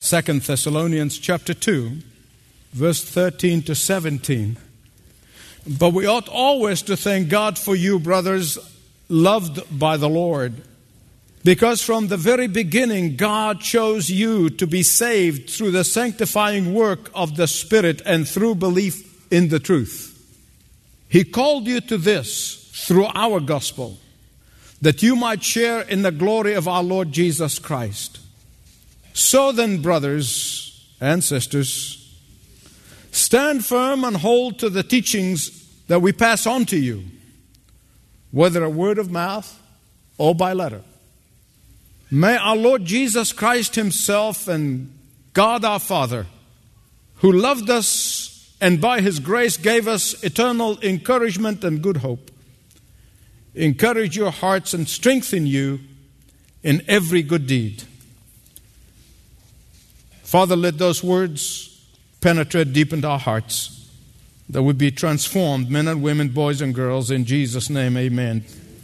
2 Thessalonians chapter 2, verse 13 to 17. But we ought always to thank God for you, brothers, loved by the Lord, because from the very beginning God chose you to be saved through the sanctifying work of the Spirit and through belief in the truth. He called you to this through our gospel, that you might share in the glory of our Lord Jesus Christ. So then, brothers and sisters, stand firm and hold to the teachings that we pass on to you, whether a word of mouth or by letter. May our Lord Jesus Christ Himself and God our Father, who loved us and by His grace gave us eternal encouragement and good hope, encourage your hearts and strengthen you in every good deed. Father, let those words penetrate deep into our hearts, that we be transformed, men and women, boys and girls, in Jesus' name, amen.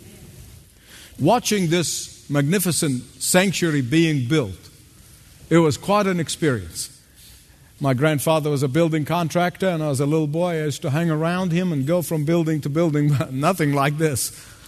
Watching this magnificent sanctuary being built, it was quite an experience. My grandfather was a building contractor, and I was a little boy. I used to hang around him and go from building to building, but nothing like this.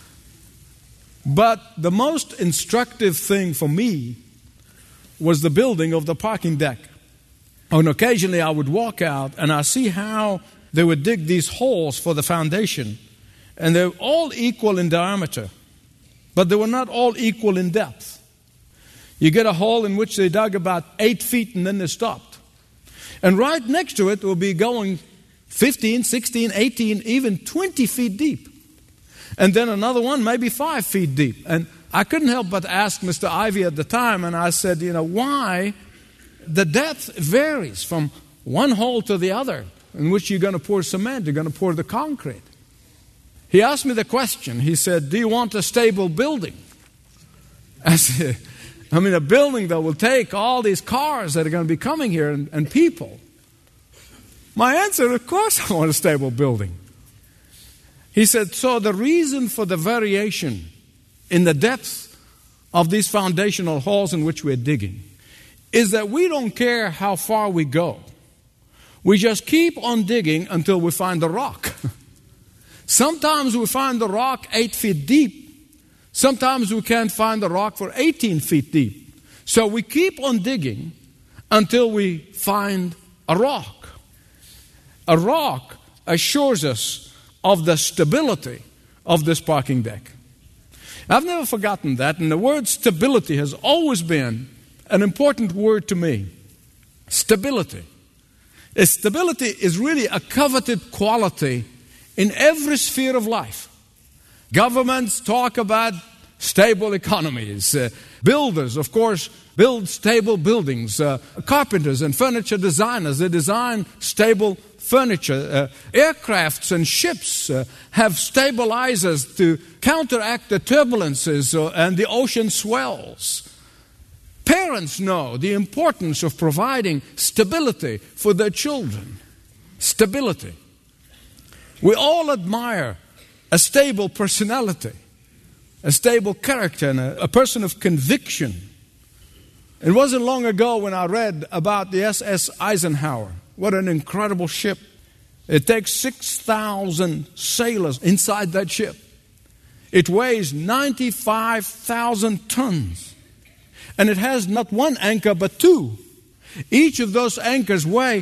But the most instructive thing for me was the building of the parking deck. And occasionally I would walk out and I see how they would dig these holes for the foundation. And they're all equal in diameter, but they were not all equal in depth. You get a hole in which they dug about 8 feet and then they stopped. And right next to it will be going 15, 16, 18, even 20 feet deep. And then another one maybe 5 feet deep. And I couldn't help but ask Mr. Ivy at the time, and I said, why the depth varies from one hole to the other in which you're going to pour cement, you're going to pour the concrete. He asked me the question. He said, do you want a stable building? I said, a building that will take all these cars that are going to be coming here and people. My answer, of course I want a stable building. He said, so the reason for the variation in the depth of these foundational holes in which we're digging is that we don't care how far we go. We just keep on digging until we find the rock. Sometimes we find the rock 8 feet deep. Sometimes we can't find the rock for 18 feet deep. So we keep on digging until we find a rock. A rock assures us of the stability of this parking deck. I've never forgotten that, and the word stability has always been an important word to me. Stability. Stability is really a coveted quality in every sphere of life. Governments talk about stable economies. Builders, of course, build stable buildings. Carpenters and furniture designers, they design stable furniture. Aircrafts and ships have stabilizers to counteract the turbulences and the ocean swells. Parents know the importance of providing stability for their children. Stability. We all admire a stable personality, a stable character, and a person of conviction. It wasn't long ago when I read about the SS Eisenhower. What an incredible ship. It takes 6,000 sailors inside that ship. It weighs 95,000 tons. And it has not one anchor but two. Each of those anchors weigh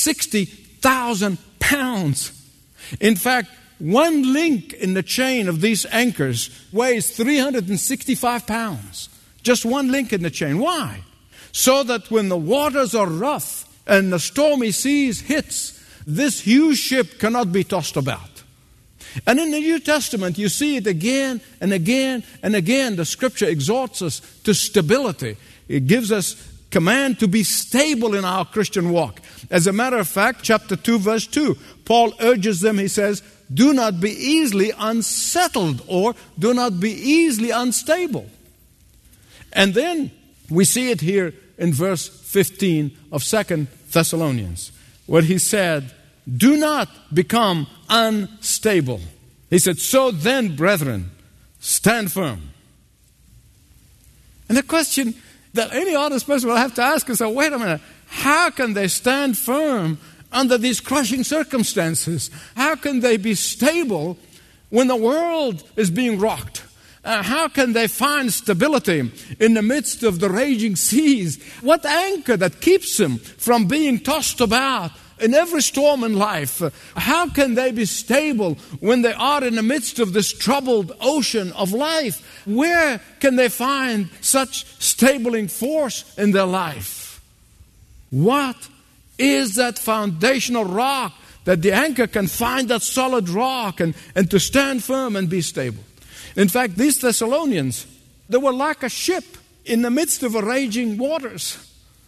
60,000 pounds. In fact, one link in the chain of these anchors weighs 365 pounds. Just one link in the chain. Why? So that when the waters are rough and the stormy seas hits, this huge ship cannot be tossed about. And in the New Testament, you see it again and again and again. The Scripture exhorts us to stability. It gives us command to be stable in our Christian walk. As a matter of fact, chapter 2, verse 2, Paul urges them, he says, do not be easily unsettled or do not be easily unstable. And then we see it here in verse 15 of 2 Thessalonians, where he said, do not become unstable. He said, so then, brethren, stand firm. And the question, that any honest person will have to ask himself, wait a minute, how can they stand firm under these crushing circumstances? How can they be stable when the world is being rocked? How can they find stability in the midst of the raging seas? What anchor that keeps them from being tossed about in every storm in life? How can they be stable when they are in the midst of this troubled ocean of life? Where can they find such stabling force in their life? What is that foundational rock that the anchor can find that solid rock and to stand firm and be stable? In fact, these Thessalonians, they were like a ship in the midst of a raging waters.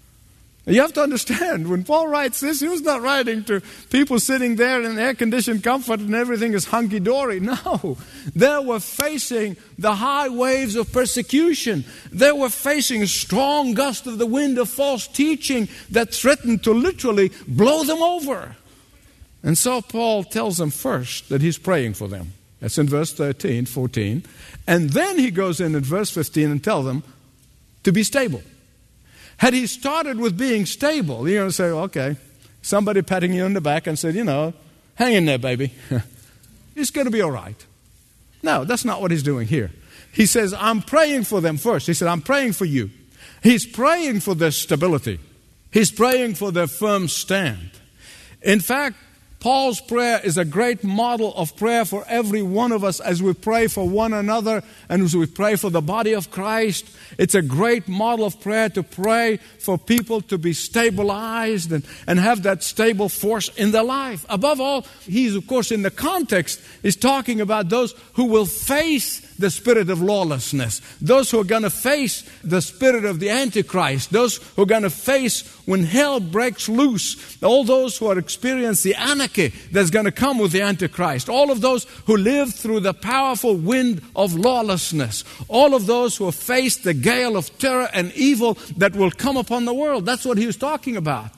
You have to understand, when Paul writes this, he was not writing to people sitting there in air-conditioned comfort and everything is hunky-dory. No, they were facing the high waves of persecution. They were facing a strong gust of the wind of false teaching that threatened to literally blow them over. And so Paul tells them first that he's praying for them. That's in verse 13, 14. And then he goes in verse 15 and tells them to be stable. Had he started with being stable, you're going to say, okay, somebody patting you on the back and said, hang in there, baby. It's going to be all right. No, that's not what he's doing here. He says, I'm praying for them first. He said, I'm praying for you. He's praying for their stability. He's praying for their firm stand. In fact, Paul's prayer is a great model of prayer for every one of us as we pray for one another and as we pray for the body of Christ. It's a great model of prayer to pray for people to be stabilized and have that stable force in their life. Above all, he's, of course, in the context, is talking about those who will face the spirit of lawlessness, those who are going to face the spirit of the Antichrist, those who are going to face when hell breaks loose, all those who are experiencing the anarchy that's going to come with the Antichrist, all of those who live through the powerful wind of lawlessness, all of those who have faced the gale of terror and evil that will come upon the world. That's what he was talking about.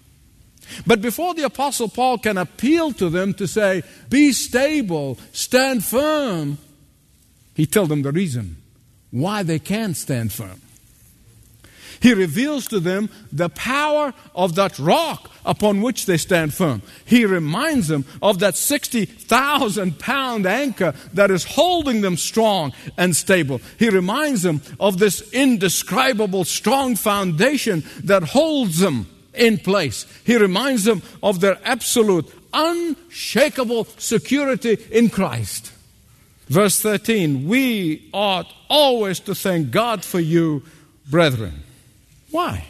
But before the Apostle Paul can appeal to them to say, be stable, stand firm, he tells them the reason why they can't stand firm. He reveals to them the power of that rock upon which they stand firm. He reminds them of that 60,000-pound anchor that is holding them strong and stable. He reminds them of this indescribable strong foundation that holds them in place. He reminds them of their absolute, unshakable security in Christ. Verse 13, we ought always to thank God for you, brethren. Why?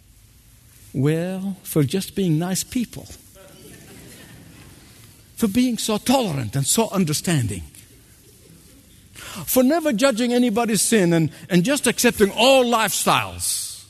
Well, for just being nice people. For being so tolerant and so understanding. For never judging anybody's sin and just accepting all lifestyles.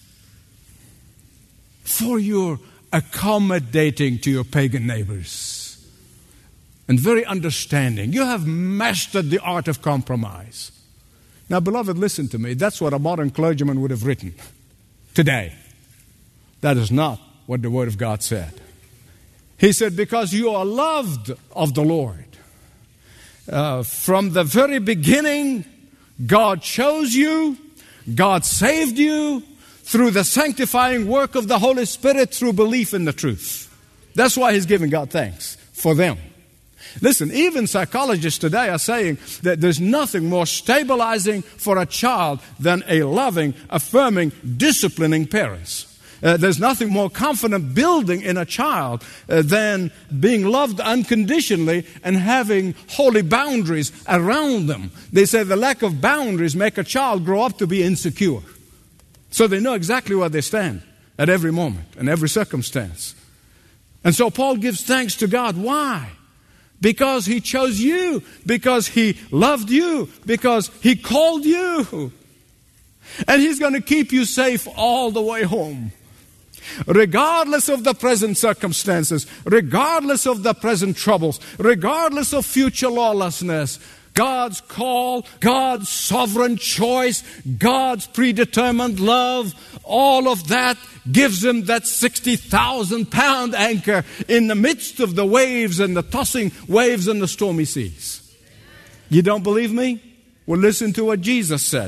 For your accommodating to your pagan neighbors. And very understanding. You have mastered the art of compromise. Now, beloved, listen to me. That's what a modern clergyman would have written today. That is not what the Word of God said. He said, because you are loved of the Lord. From the very beginning, God chose you. God saved you through the sanctifying work of the Holy Spirit through belief in the truth. That's why he's giving God thanks for them. Listen, even psychologists today are saying that there's nothing more stabilizing for a child than a loving, affirming, disciplining parents. There's nothing more confident building in a child than being loved unconditionally and having holy boundaries around them. They say the lack of boundaries make a child grow up to be insecure. So they know exactly where they stand at every moment and every circumstance. And so Paul gives thanks to God. Why? Because he chose you, because he loved you, because he called you. And he's going to keep you safe all the way home. Regardless of the present circumstances, regardless of the present troubles, regardless of future lawlessness, God's call, God's sovereign choice, God's predetermined love, all of that gives him that 60,000-pound anchor in the midst of the waves and the tossing waves and the stormy seas. You don't believe me? Well, listen to what Jesus said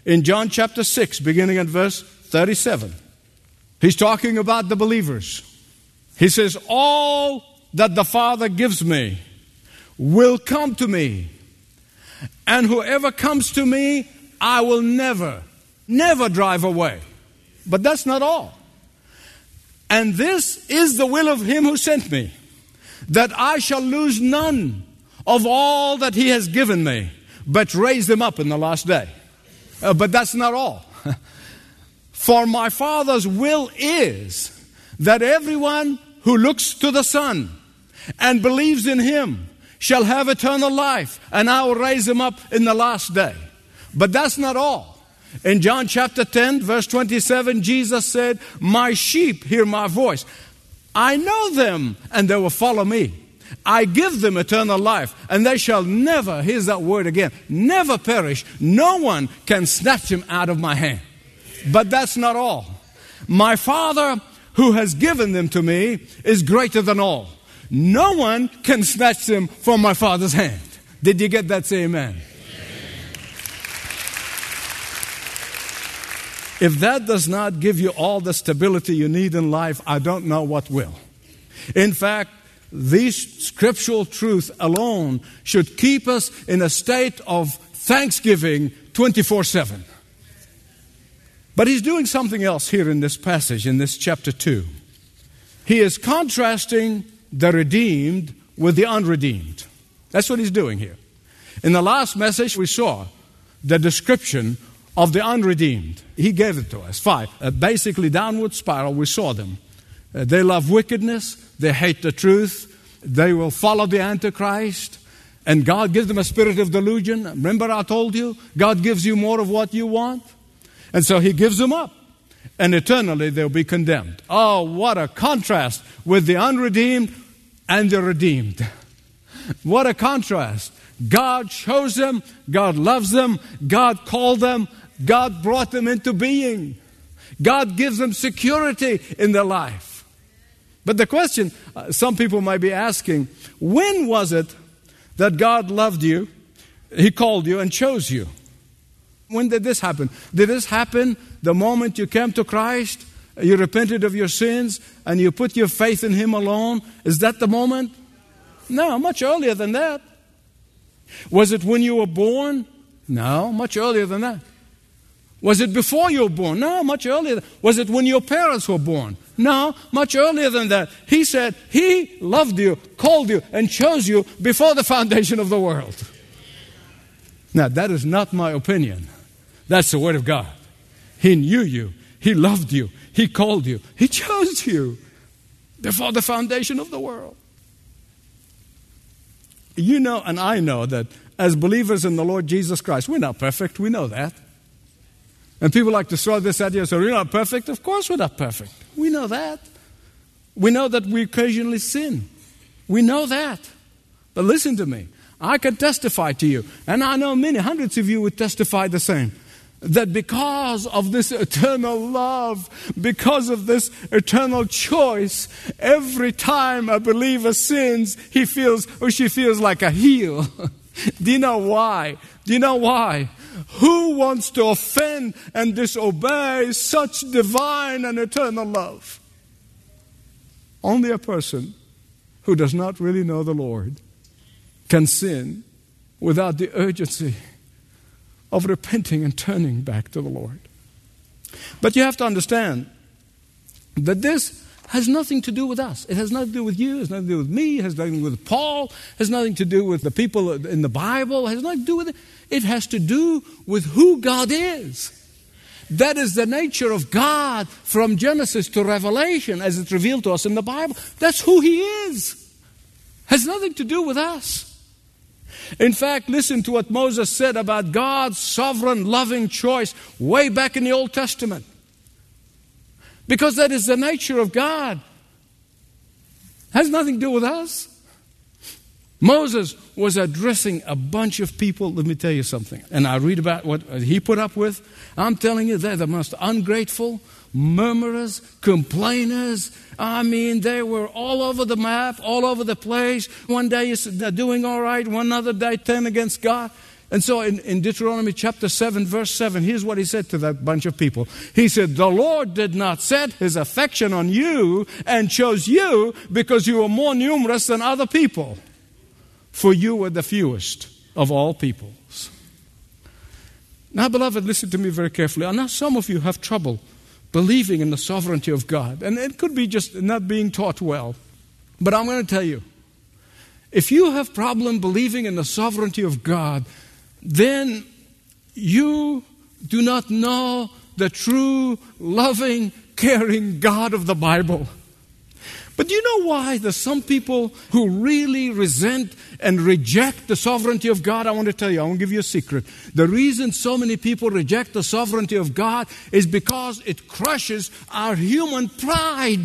in John chapter 6, beginning at verse 37. He's talking about the believers. He says, all that the Father gives me will come to me. And whoever comes to me, I will never drive away. But that's not all. And this is the will of him who sent me, that I shall lose none of all that he has given me, but raise them up in the last day. But that's not all. For my Father's will is that everyone who looks to the Son and believes in him shall have eternal life, and I will raise him up in the last day. But that's not all. In John chapter 10, verse 27, Jesus said, my sheep hear my voice. I know them, and they will follow me. I give them eternal life, and they shall never, here's that word again, never perish. No one can snatch them out of my hand. But that's not all. My Father who has given them to me is greater than all. No one can snatch them from my Father's hand. Did you get that? Say amen. If that does not give you all the stability you need in life, I don't know what will. In fact, these scriptural truths alone should keep us in a state of thanksgiving 24/7. But he's doing something else here in this passage, in this chapter 2. He is contrasting the redeemed with the unredeemed. That's what he's doing here. In the last message, we saw the description of the unredeemed. He gave it to us. 5. Basically, downward spiral, we saw them. They love wickedness. They hate the truth. They will follow the Antichrist. And God gives them a spirit of delusion. Remember I told you, God gives you more of what you want. And so he gives them up. And eternally they'll be condemned. Oh, what a contrast with the unredeemed and the redeemed. What a contrast. God chose them. God loves them. God called them. God brought them into being. God gives them security in their life. But the question some people might be asking, when was it that God loved you, He called you and chose you? When did this happen? Did this happen the moment you came to Christ, you repented of your sins, and you put your faith in Him alone? Is that the moment? No, much earlier than that. Was it when you were born? No, much earlier than that. Was it before you were born? No, much earlier. Was it when your parents were born? No, much earlier than that. He said He loved you, called you, and chose you before the foundation of the world. Now, that is not my opinion. That's the Word of God. He knew you. He loved you. He called you. He chose you before the foundation of the world. You know, and I know that as believers in the Lord Jesus Christ, we're not perfect. We know that. And people like to throw this at you and say, we're not perfect. Of course we're not perfect. We know that. We know that we occasionally sin. We know that. But listen to me. I can testify to you, and I know many, hundreds of you would testify the same, that because of this eternal love, because of this eternal choice, every time a believer sins, he feels or she feels like a heel. Do you know why? Do you know why? Who wants to offend and disobey such divine and eternal love? Only a person who does not really know the Lord can sin without the urgency of repenting and turning back to the Lord. But you have to understand that this has nothing to do with us. It has nothing to do with you. It has nothing to do with me. It has nothing to do with Paul. It has nothing to do with the people in the Bible. It has nothing to do with it. It has to do with who God is. That is the nature of God from Genesis to Revelation as it's revealed to us in the Bible. That's who He is. It has nothing to do with us. In fact, listen to what Moses said about God's sovereign, loving choice way back in the Old Testament. Because that is the nature of God. It has nothing to do with us. Moses was addressing a bunch of people. Let me tell you something. And I read about what he put up with. I'm telling you, they're the most ungrateful, murmurers, complainers. I mean, they were all over the map, all over the place. One day they're doing all right, one other day 10 against God. And so in Deuteronomy chapter 7, verse 7, here's what he said to that bunch of people. He said, the Lord did not set his affection on you and chose you because you were more numerous than other people, for you were the fewest of all peoples. Now, beloved, listen to me very carefully. I know some of you have trouble believing in the sovereignty of God, and it could be just not being taught well. But I'm going to tell you, if you have problem believing in the sovereignty of God, then you do not know the true, loving, caring God of the Bible. But do you know why there's some people who really resent and reject the sovereignty of God? I want to tell you, I want to give you a secret. The reason so many people reject the sovereignty of God is because it crushes our human pride.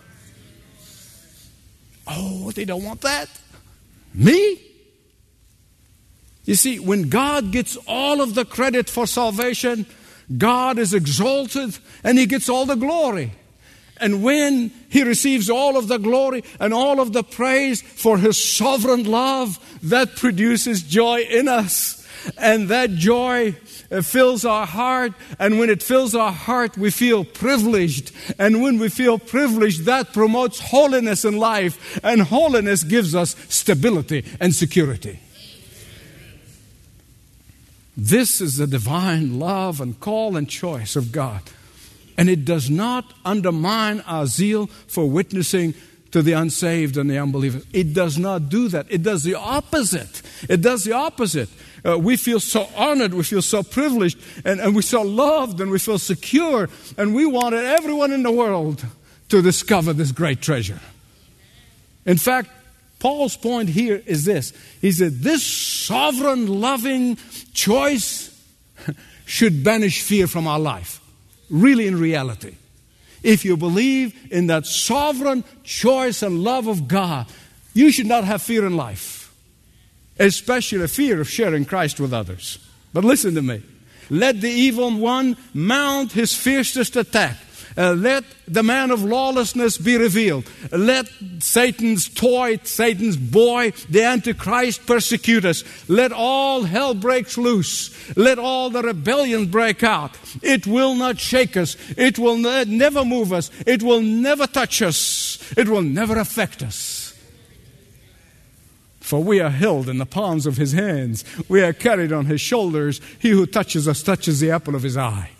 Oh, they don't want that. Me? You see, when God gets all of the credit for salvation, God is exalted and He gets all the glory. And when He receives all of the glory and all of the praise for His sovereign love, that produces joy in us. And that joy fills our heart. And when it fills our heart, we feel privileged. And when we feel privileged, that promotes holiness in life. And holiness gives us stability and security. This is the divine love and call and choice of God. And it does not undermine our zeal for witnessing to the unsaved and the unbelievers. It does not do that. It does the opposite. It does the opposite. We feel so honored, we feel so privileged, and we're so loved, and we feel secure, and we wanted everyone in the world to discover this great treasure. In fact, Paul's point here is this. He said, this sovereign, loving choice should banish fear from our life. Really, in reality. If you believe in that sovereign choice and love of God, you should not have fear in life. Especially fear of sharing Christ with others. But listen to me. Let the evil one mount his fiercest attack. Let the man of lawlessness be revealed. Let Satan's toy, Satan's boy, the Antichrist persecute us. Let all hell break loose. Let all the rebellion break out. It will not shake us. It will never move us. It will never touch us. It will never affect us. For we are held in the palms of His hands. We are carried on His shoulders. He who touches us touches the apple of His eye.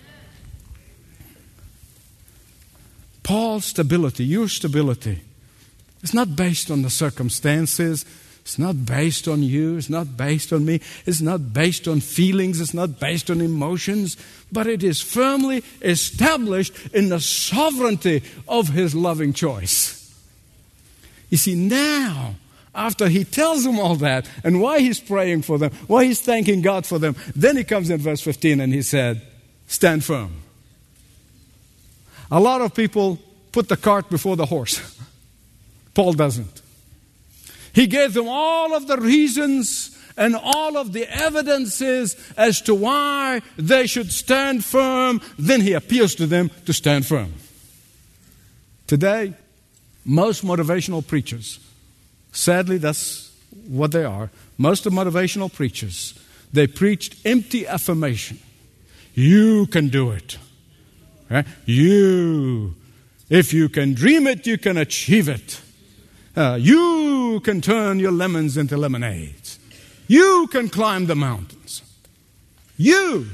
Paul's stability, your stability, is not based on the circumstances. It's not based on you. It's not based on me. It's not based on feelings. It's not based on emotions. But it is firmly established in the sovereignty of His loving choice. You see, now, after he tells them all that and why he's praying for them, why he's thanking God for them, then he comes in verse 15 and he said, stand firm. A lot of people put the cart before the horse. Paul doesn't. He gave them all of the reasons and all of the evidences as to why they should stand firm. Then he appeals to them to stand firm. Today, most motivational preachers, sadly that's what they are, most of motivational preachers, they preached empty affirmation. You can do it. Right? If you can dream it, you can achieve it. You can turn your lemons into lemonades. You can climb the mountains. You.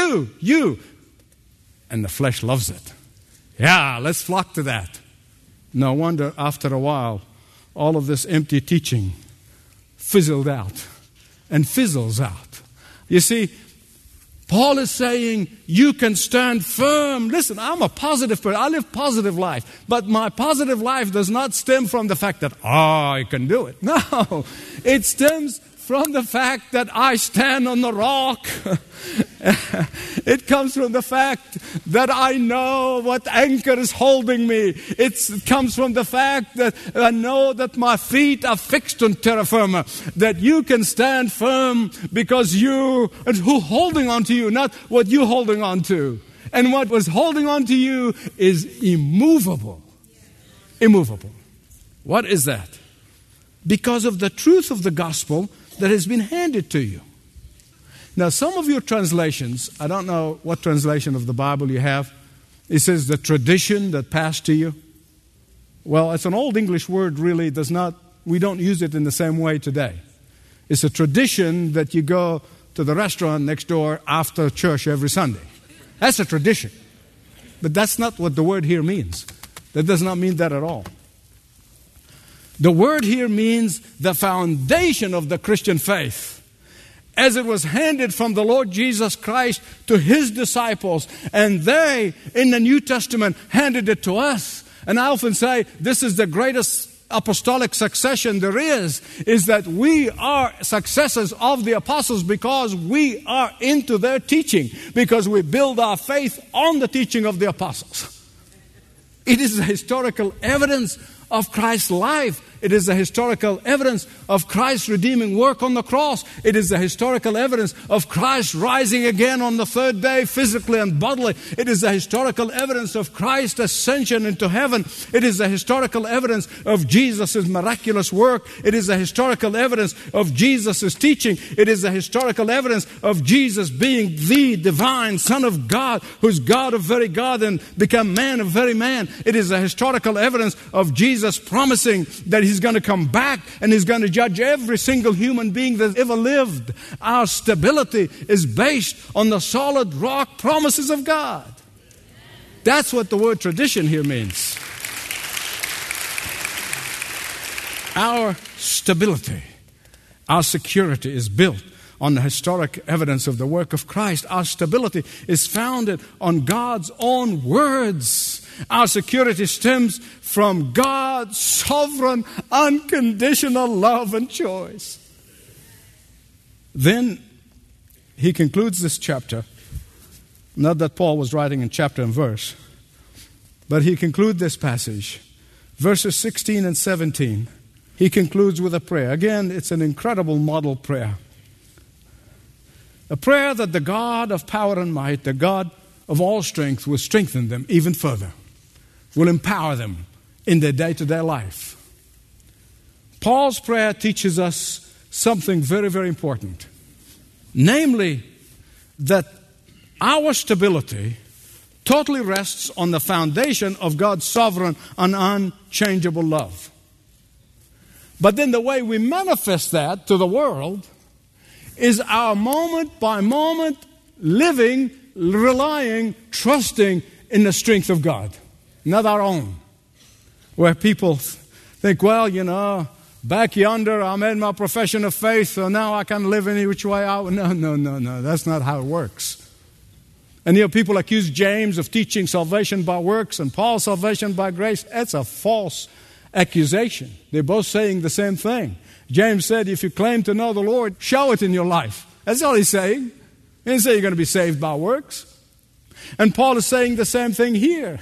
And the flesh loves it. Yeah, let's flock to that. No wonder after a while, all of this empty teaching fizzled out and fizzles out. You see, Paul is saying you can stand firm. Listen, I'm a positive person. I live positive life. But my positive life does not stem from the fact that, I can do it. No, it stems from the fact that I stand on the rock. It comes from the fact that I know what anchor is holding me. It comes from the fact that I know that my feet are fixed on terra firma. That you can stand firm because you, and who holding on to you, not what you're holding on to. And what was holding on to you is immovable. Immovable. What is that? Because of the truth of the gospel that has been handed to you. Now, some of your translations, I don't know what translation of the Bible you have, it says the tradition that passed to you. Well, it's an old English word, really. We don't use it in the same way today. It's a tradition that you go to the restaurant next door after church every Sunday. That's a tradition. But that's not what the word here means. That does not mean that at all. The word here means the foundation of the Christian faith, as it was handed from the Lord Jesus Christ to His disciples, and they, in the New Testament, handed it to us. And I often say, this is the greatest apostolic succession there is that we are successors of the apostles because we are into their teaching, because we build our faith on the teaching of the apostles. It is the historical evidence of Christ's life. It is the historical evidence of Christ's redeeming work on the cross. It is the historical evidence of Christ rising again on the third day, physically and bodily. It is the historical evidence of Christ's ascension into heaven. It is the historical evidence of Jesus' miraculous work. It is the historical evidence of Jesus' teaching. It is the historical evidence of Jesus being the divine Son of God, who's God of very God and become man of very man. It is the historical evidence of Jesus promising that He's going to come back and He's going to judge every single human being that ever lived. Our stability is based on the solid rock promises of God. That's what the word tradition here means. Our stability, our security is built on the historic evidence of the work of Christ. Our stability is founded on God's own words. Our security stems from God's sovereign, unconditional love and choice. Then he concludes this chapter. Not that Paul was writing in chapter and verse, but he concludes this passage. Verses 16 and 17, he concludes with a prayer. Again, it's an incredible model prayer. A prayer that the God of power and might, the God of all strength, will strengthen them even further, will empower them in their day-to-day life. Paul's prayer teaches us something very, very important. Namely, that our stability totally rests on the foundation of God's sovereign and unchangeable love. But then the way we manifest that to the world is our moment-by-moment living, relying, trusting in the strength of God, not our own. Where people think, well, back yonder I made my profession of faith, so now I can live any which way out. No. That's not how it works. And people accuse James of teaching salvation by works and Paul salvation by grace. That's a false accusation. They're both saying the same thing. James said, if you claim to know the Lord, show it in your life. That's all he's saying. He didn't say you're going to be saved by works. And Paul is saying the same thing here.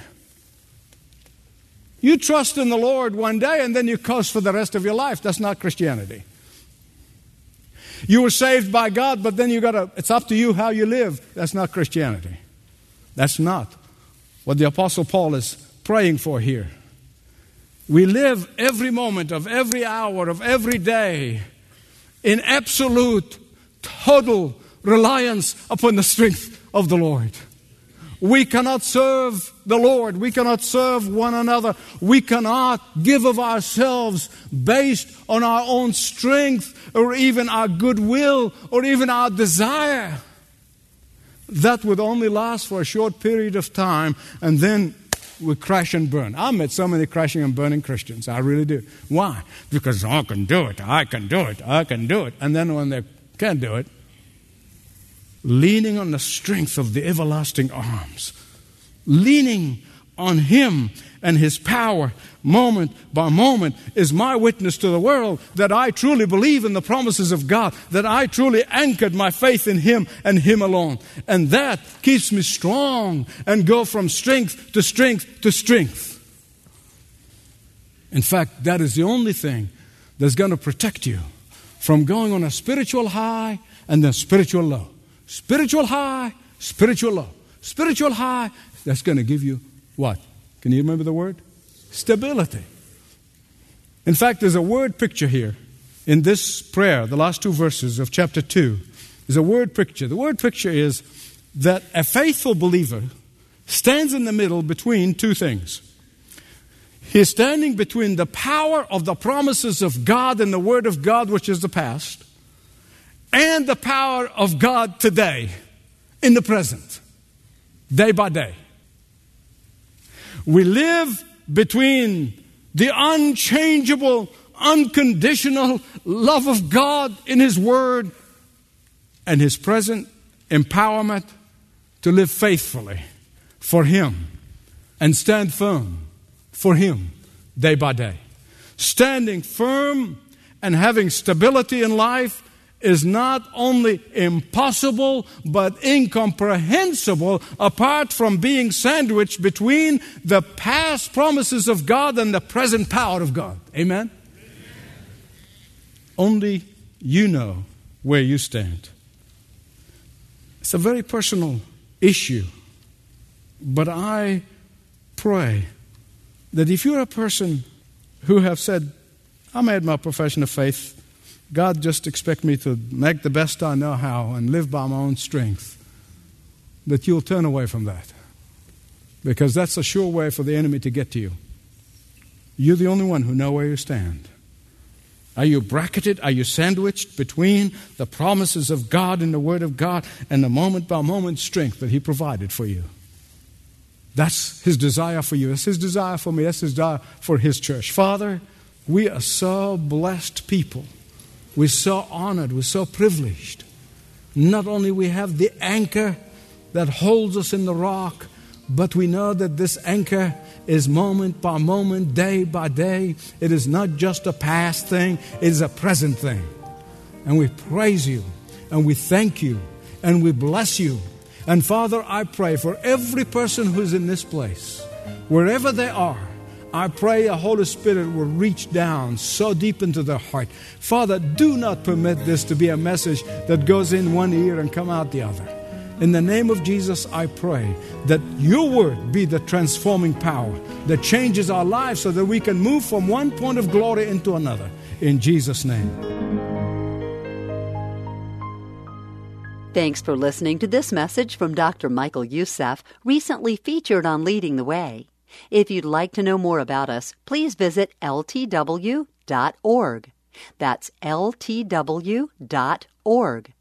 You trust in the Lord one day and then you coast for the rest of your life. That's not Christianity. You were saved by God, but then it's up to you how you live. That's not Christianity. That's not what the Apostle Paul is praying for here. We live every moment of every hour of every day in absolute, total reliance upon the strength of the Lord. We cannot serve the Lord. We cannot serve one another. We cannot give of ourselves based on our own strength or even our goodwill or even our desire. That would only last for a short period of time, and then we crash and burn. I met so many crashing and burning Christians. I really do. Why? Because I can do it. And then when they can't do it, leaning on the strength of the everlasting arms, leaning on Him and His power moment by moment is my witness to the world that I truly believe in the promises of God, that I truly anchored my faith in Him and Him alone. And that keeps me strong and go from strength to strength to strength. In fact, that is the only thing that's going to protect you from going on a spiritual high and then spiritual low. Spiritual high, spiritual low. Spiritual high, that's going to give you what? Can you remember the word? Stability. In fact, there's a word picture here in this prayer, the last two verses of chapter 2. is a word picture. The word picture is that a faithful believer stands in the middle between two things. He's standing between the power of the promises of God and the Word of God, which is the past, and the power of God today, in the present, day by day. We live between the unchangeable, unconditional love of God in His Word and His present empowerment to live faithfully for Him and stand firm for Him day by day. Standing firm and having stability in life is not only impossible but incomprehensible apart from being sandwiched between the past promises of God and the present power of God. Amen? Only you know where you stand. It's a very personal issue, but I pray that if you're a person who have said, I made my profession of faith, God just expects me to make the best I know how and live by my own strength, that you'll turn away from that. Because that's a sure way for the enemy to get to you. You're the only one who know where you stand. Are you bracketed? Are you sandwiched between the promises of God and the Word of God and the moment-by-moment strength that He provided for you? That's His desire for you. That's His desire for me. That's His desire for His church. Father, we are so blessed people. We're so honored. We're so privileged. Not only we have the anchor that holds us in the rock, but we know that this anchor is moment by moment, day by day. It is not just a past thing. It is a present thing. And we praise You, and we thank You, and we bless You. And Father, I pray for every person who's in this place, wherever they are, I pray the Holy Spirit will reach down so deep into their heart. Father, do not permit this to be a message that goes in one ear and come out the other. In the name of Jesus, I pray that Your Word be the transforming power that changes our lives so that we can move from one point of glory into another. In Jesus' name. Thanks for listening to this message from Dr. Michael Youssef, recently featured on Leading the Way. If you'd like to know more about us, please visit ltw.org. That's ltw.org.